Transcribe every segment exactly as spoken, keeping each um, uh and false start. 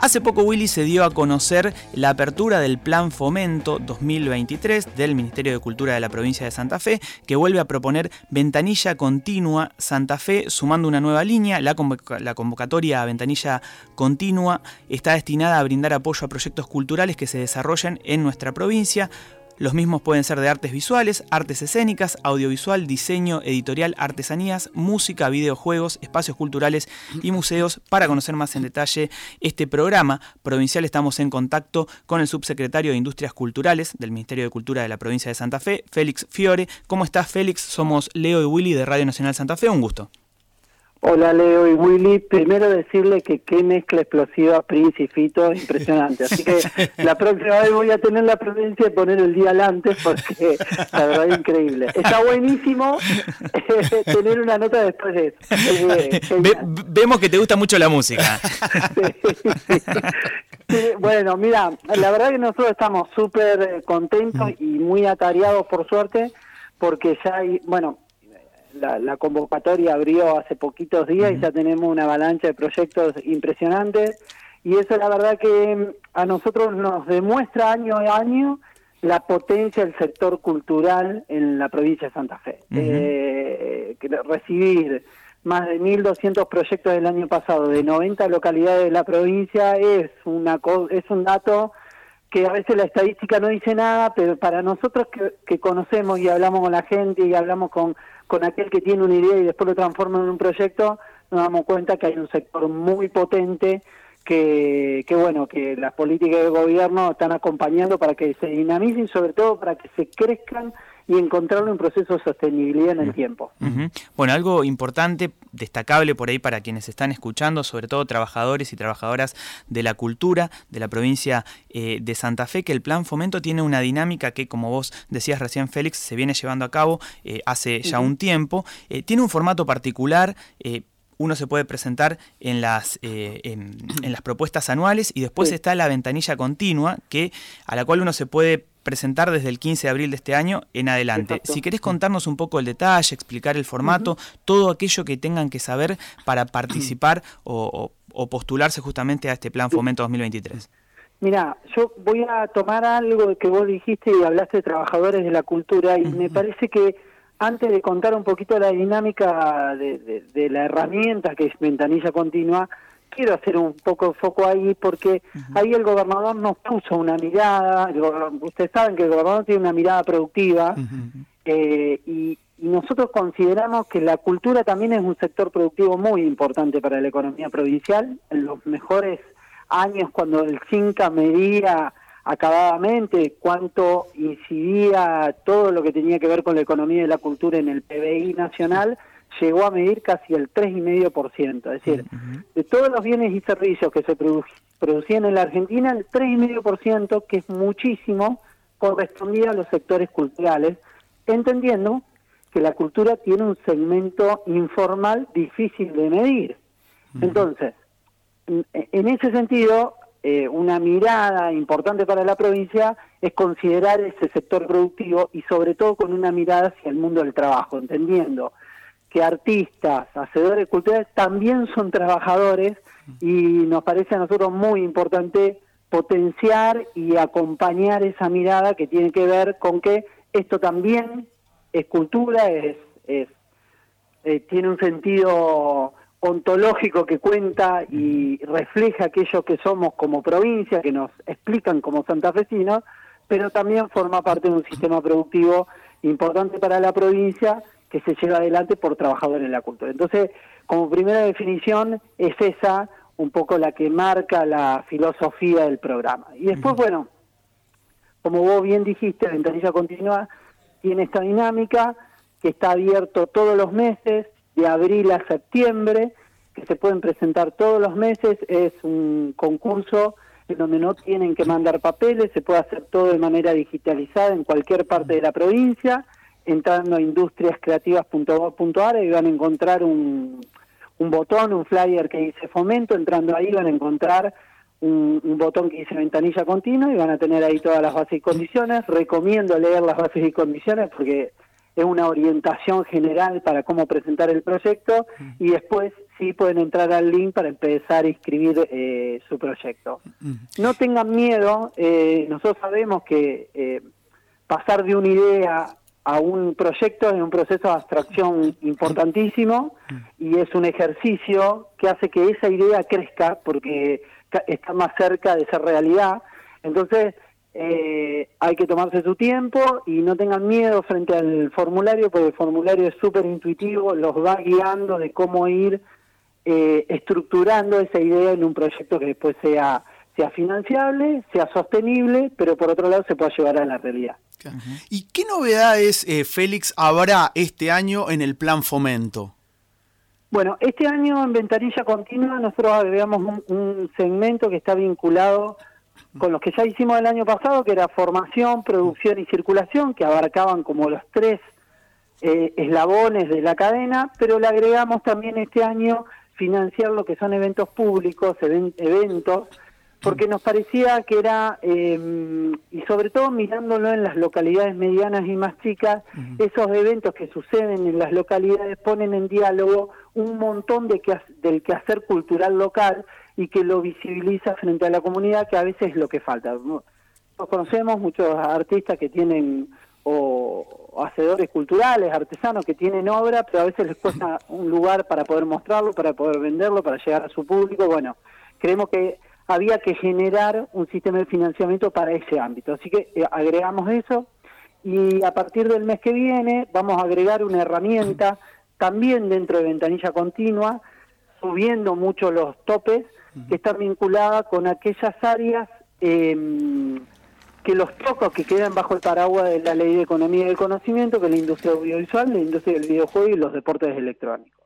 Hace poco, Willy, se dio a conocer la apertura del Plan Fomento dos mil veintitrés del Ministerio de Cultura de la provincia de Santa Fe, que vuelve a proponer Ventanilla Continua Santa Fe, sumando una nueva línea. La, convoc- la convocatoria a Ventanilla Continua está destinada a brindar apoyo a proyectos culturales que se desarrollen en nuestra provincia. Los mismos pueden ser de artes visuales, artes escénicas, audiovisual, diseño, editorial, artesanías, música, videojuegos, espacios culturales y museos. Para conocer más en detalle este programa provincial, estamos en contacto con el subsecretario de Industrias Culturales del Ministerio de Cultura de la provincia de Santa Fe, Félix Fiore. ¿Cómo estás, Félix? Somos Leo y Willy de Radio Nacional Santa Fe. Un gusto. Hola, Leo y Willy. Primero decirle que qué mezcla explosiva, Prince y Fito, impresionante. Así que la próxima vez voy a tener la prudencia de poner el día antes porque la verdad es increíble. Está buenísimo eh, tener una nota después de eso. Eh, Ve, vemos que te gusta mucho la música. sí, sí. Sí, bueno, mira, la verdad que nosotros estamos súper contentos y muy atareados, por suerte, porque ya hay, bueno... La, la convocatoria abrió hace poquitos días uh-huh. y ya tenemos una avalancha de proyectos impresionantes, y eso la verdad que a nosotros nos demuestra año a año la potencia del sector cultural en la provincia de Santa Fe. Uh-huh. Eh, recibir más de mil doscientos proyectos del año pasado de noventa localidades de la provincia es, una, es un dato que a veces la estadística no dice nada, pero para nosotros que, que conocemos y hablamos con la gente y hablamos con, con aquel que tiene una idea y después lo transforma en un proyecto, nos damos cuenta que hay un sector muy potente que, que bueno, que las políticas del gobierno están acompañando para que se dinamicen y sobre todo para que se crezcan y encontrarlo en proceso de sostenibilidad en el tiempo. Uh-huh. Bueno, algo importante, destacable por ahí para quienes están escuchando, sobre todo trabajadores y trabajadoras de la cultura de la provincia eh, de Santa Fe, que el Plan Fomento tiene una dinámica que, como vos decías recién, Félix, se viene llevando a cabo eh, hace ya uh-huh. un tiempo. Eh, tiene un formato particular. eh, Uno se puede presentar en las eh, en, en las propuestas anuales y después sí. está la ventanilla continua, que a la cual uno se puede presentar desde el quince de abril de este año en adelante. Exacto. Si querés contarnos un poco el detalle, explicar el formato, uh-huh. todo aquello que tengan que saber para participar o, o, o postularse justamente a este Plan Fomento dos mil veintitrés. Mira, yo voy a tomar algo que vos dijiste y hablaste de trabajadores de la cultura y uh-huh. me parece que antes de contar un poquito la dinámica de, de, de la herramienta que es Ventanilla Continua, quiero hacer un poco de foco ahí porque uh-huh. ahí el gobernador nos puso una mirada, ustedes saben que el gobernador tiene una mirada productiva uh-huh. eh, y, y nosotros consideramos que la cultura también es un sector productivo muy importante para la economía provincial. En los mejores años, cuando el CINCA medía acabadamente cuánto incidía todo lo que tenía que ver con la economía y la cultura en el P B I nacional, llegó a medir casi el tres coma cinco por ciento. Es decir, uh-huh. de todos los bienes y servicios que se produ- producían en la Argentina, el tres coma cinco por ciento, que es muchísimo, correspondía a los sectores culturales, entendiendo que la cultura tiene un segmento informal difícil de medir. Uh-huh. Entonces, en, en ese sentido, Eh, una mirada importante para la provincia es considerar ese sector productivo y sobre todo con una mirada hacia el mundo del trabajo, entendiendo que artistas, hacedores culturales también son trabajadores y nos parece a nosotros muy importante potenciar y acompañar esa mirada que tiene que ver con que esto también es cultura, es, es eh, tiene un sentido ontológico que cuenta y refleja aquello que somos como provincia, que nos explican como santafesinos, pero también forma parte de un sistema productivo importante para la provincia que se lleva adelante por trabajadores en la cultura. Entonces, como primera definición, es esa un poco la que marca la filosofía del programa. Y después, uh-huh. bueno, como vos bien dijiste, Ventanilla Continua tiene esta dinámica que está abierto todos los meses, de abril a septiembre, que se pueden presentar todos los meses. Es un concurso en donde no tienen que mandar papeles, se puede hacer todo de manera digitalizada en cualquier parte de la provincia, entrando a industrias creativas punto gov punto a r y van a encontrar un, un botón, un flyer que dice Fomento, entrando ahí van a encontrar un, un botón que dice Ventanilla Continua y van a tener ahí todas las bases y condiciones. Recomiendo leer las bases y condiciones porque es una orientación general para cómo presentar el proyecto, y después sí pueden entrar al link para empezar a inscribir eh, su proyecto. No tengan miedo, eh, nosotros sabemos que eh, pasar de una idea a un proyecto es un proceso de abstracción importantísimo, y es un ejercicio que hace que esa idea crezca porque está más cerca de ser realidad. Entonces eh, hay que tomarse su tiempo y no tengan miedo frente al formulario, porque el formulario es súper intuitivo, los va guiando de cómo ir eh, estructurando esa idea en un proyecto que después sea, sea financiable, sea sostenible, pero por otro lado se pueda llevar a la realidad. ¿Y qué novedades, eh, Félix, habrá este año en el Plan Fomento? Bueno, este año en Ventanilla Continua nosotros agregamos un, un segmento que está vinculado con los que ya hicimos el año pasado, que era formación, producción y circulación, que abarcaban como los tres eh, eslabones de la cadena, pero le agregamos también este año financiar lo que son eventos públicos, even, eventos, porque nos parecía que era, eh, y sobre todo mirándolo en las localidades medianas y más chicas, uh-huh. esos eventos que suceden en las localidades ponen en diálogo un montón de que, del quehacer cultural local y que lo visibiliza frente a la comunidad, que a veces es lo que falta. Nos conocemos muchos artistas que tienen, o, o hacedores culturales, artesanos que tienen obra, pero a veces les cuesta un lugar para poder mostrarlo, para poder venderlo, para llegar a su público. Bueno, creemos que había que generar un sistema de financiamiento para ese ámbito. Así que eh, agregamos eso, y a partir del mes que viene vamos a agregar una herramienta también dentro de Ventanilla Continua, subiendo mucho los topes, que están vinculadas con aquellas áreas eh, que los tocos que quedan bajo el paraguas de la Ley de Economía y del Conocimiento, que es la industria audiovisual, la industria del videojuego y los deportes electrónicos.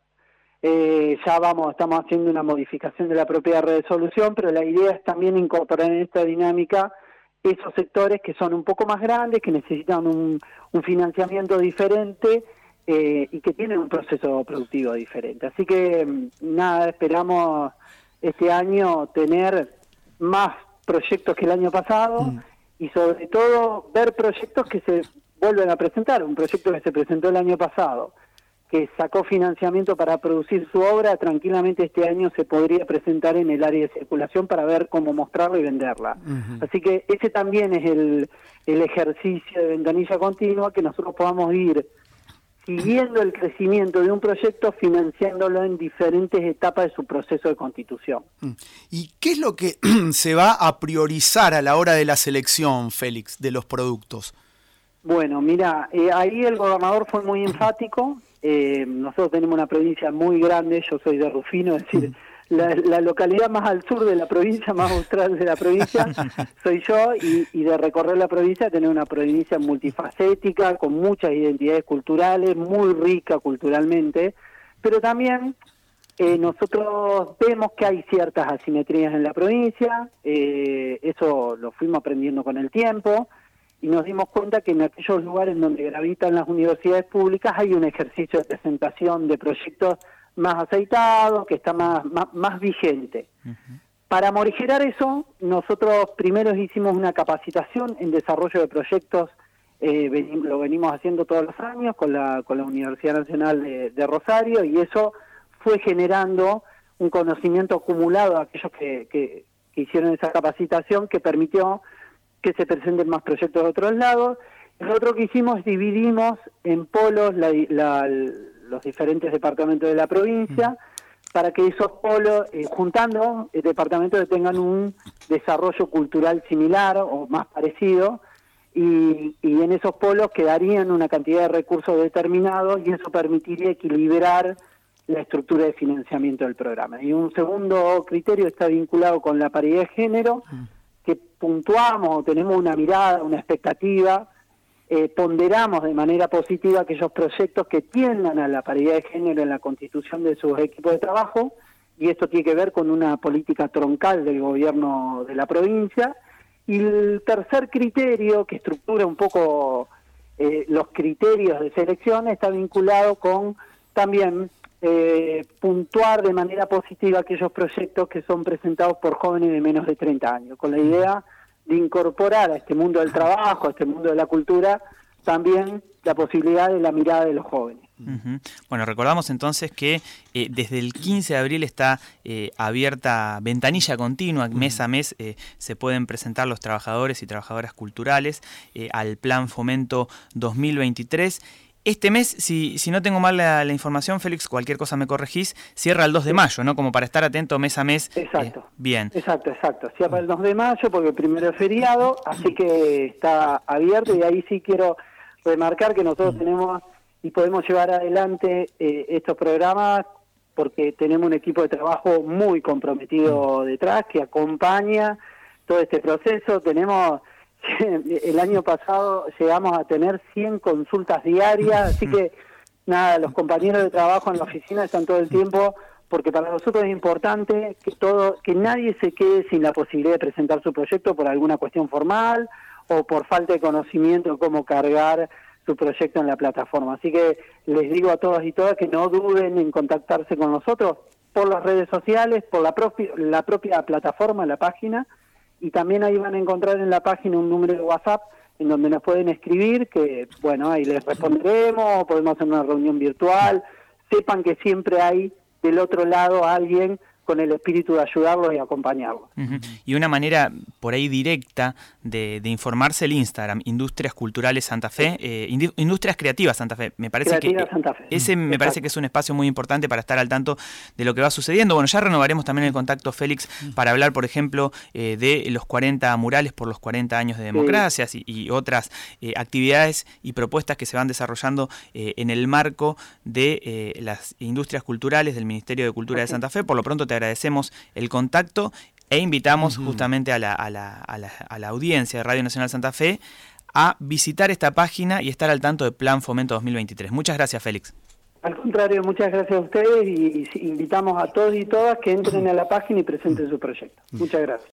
Eh, ya vamos, estamos haciendo una modificación de la propia resolución, pero la idea es también incorporar en esta dinámica esos sectores que son un poco más grandes, que necesitan un, un financiamiento diferente eh, y que tienen un proceso productivo diferente. Así que nada, esperamos este año tener más proyectos que el año pasado mm. y sobre todo ver proyectos que se vuelven a presentar. Un proyecto que se presentó el año pasado, que sacó financiamiento para producir su obra, tranquilamente este año se podría presentar en el área de circulación para ver cómo mostrarla y venderla. Uh-huh. Así que ese también es el, el ejercicio de Ventanilla Continua, que nosotros podamos ir siguiendo el crecimiento de un proyecto, financiándolo en diferentes etapas de su proceso de constitución. ¿Y qué es lo que se va a priorizar a la hora de la selección, Félix, de los productos? Bueno, mira, eh, ahí el gobernador fue muy enfático. Eh, nosotros tenemos una provincia muy grande, yo soy de Rufino, es decir, la, la localidad más al sur de la provincia, más austral de la provincia, soy yo, y, y de recorrer la provincia, tener una provincia multifacética, con muchas identidades culturales, muy rica culturalmente, pero también eh, nosotros vemos que hay ciertas asimetrías en la provincia, eh, eso lo fuimos aprendiendo con el tiempo, y nos dimos cuenta que en aquellos lugares donde gravitan las universidades públicas hay un ejercicio de presentación de proyectos más aceitado, que está más, más, más vigente. Uh-huh. Para morigerar eso, nosotros primero hicimos una capacitación en desarrollo de proyectos, eh, venim, lo venimos haciendo todos los años con la, con la Universidad Nacional de, de Rosario, y eso fue generando un conocimiento acumulado a aquellos que, que, que hicieron esa capacitación, que permitió que se presenten más proyectos de otros lados. Lo otro que hicimos es dividimos en polos la, la, los diferentes departamentos de la provincia, mm. para que esos polos, eh, juntando eh, departamentos que tengan un desarrollo cultural similar o más parecido, y, y en esos polos quedarían una cantidad de recursos determinados, y eso permitiría equilibrar la estructura de financiamiento del programa. Y un segundo criterio está vinculado con la paridad de género, mm. que puntuamos, tenemos una mirada, una expectativa, eh, ponderamos de manera positiva aquellos proyectos que tiendan a la paridad de género en la constitución de sus equipos de trabajo, y esto tiene que ver con una política troncal del gobierno de la provincia. Y el tercer criterio, que estructura un poco eh, los criterios de selección, está vinculado con también Eh, puntuar de manera positiva aquellos proyectos que son presentados por jóvenes de menos de treinta años, con la idea de incorporar a este mundo del trabajo, a este mundo de la cultura, también la posibilidad de la mirada de los jóvenes. Uh-huh. Bueno, recordamos entonces que eh, desde el quince de abril está eh, abierta ventanilla continua, mes a mes eh, se pueden presentar los trabajadores y trabajadoras culturales eh, al Plan Fomento dos mil veintitrés. Este mes, si, si no tengo mal la, la información, Félix, cualquier cosa me corregís, cierra el dos de mayo, ¿no? Como para estar atento mes a mes. Exacto. Eh, bien. Exacto, exacto. Cierra el dos de mayo porque el primero es feriado, así que está abierto, y ahí sí quiero remarcar que nosotros tenemos y podemos llevar adelante eh, estos programas porque tenemos un equipo de trabajo muy comprometido detrás que acompaña todo este proceso. Tenemos, el año pasado llegamos a tener cien consultas diarias, así que nada, los compañeros de trabajo en la oficina están todo el tiempo, porque para nosotros es importante que todo, que nadie se quede sin la posibilidad de presentar su proyecto por alguna cuestión formal o por falta de conocimiento de cómo cargar su proyecto en la plataforma. Así que les digo a todos y todas que no duden en contactarse con nosotros por las redes sociales, por la, propi la propia plataforma, la página, y también ahí van a encontrar en la página un número de WhatsApp en donde nos pueden escribir, que bueno, ahí les responderemos, podemos hacer una reunión virtual. Sepan que siempre hay del otro lado alguien con el espíritu de ayudarlos y acompañarlos. Uh-huh. Y una manera por ahí directa de, de informarse, el Instagram, Industrias Culturales Santa Fe, eh, Industrias Creativas Santa Fe. Me parece Creativa que Santa Fe. ese me Exacto. parece que es un espacio muy importante para estar al tanto de lo que va sucediendo. Bueno, ya renovaremos también el contacto, Félix, para hablar, por ejemplo, eh, de los cuarenta murales por los cuarenta años de democracia, sí. y, y otras eh, actividades y propuestas que se van desarrollando eh, en el marco de eh, las industrias culturales del Ministerio de Cultura okay. de Santa Fe. Por lo pronto te agradecemos el contacto e invitamos uh-huh. justamente a la, a, la, a, la, a la audiencia de Radio Nacional Santa Fe a visitar esta página y estar al tanto del Plan Fomento dos mil veintitrés. Muchas gracias, Félix. Al contrario, muchas gracias a ustedes y invitamos a todos y todas que entren a la página y presenten su proyecto. Muchas gracias.